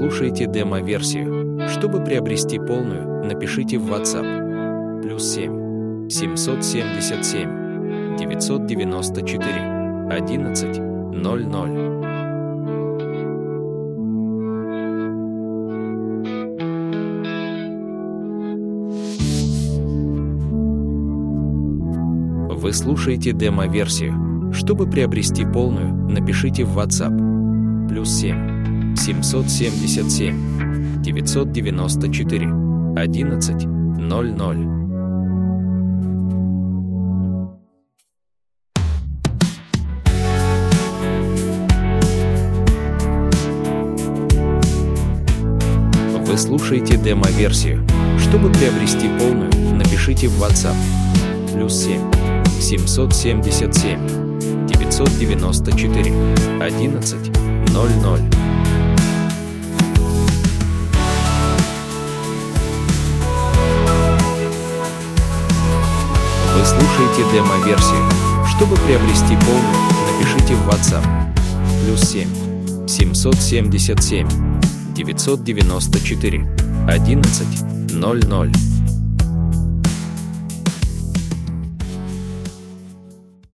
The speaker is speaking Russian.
слушаете демо-версию. Чтобы приобрести полную, напишите в WhatsApp +7 777 994 11 00. Вы слушаете демо-версию. Чтобы приобрести полную, напишите в WhatsApp +7 777 994 11 00. Вы слушаете демо-версию. Чтобы приобрести полную, напишите в WhatsApp +7 777 994 11 00. Вы слушаете демо-версию. Чтобы приобрести полную, напишите в WhatsApp +7 777 994 11 00.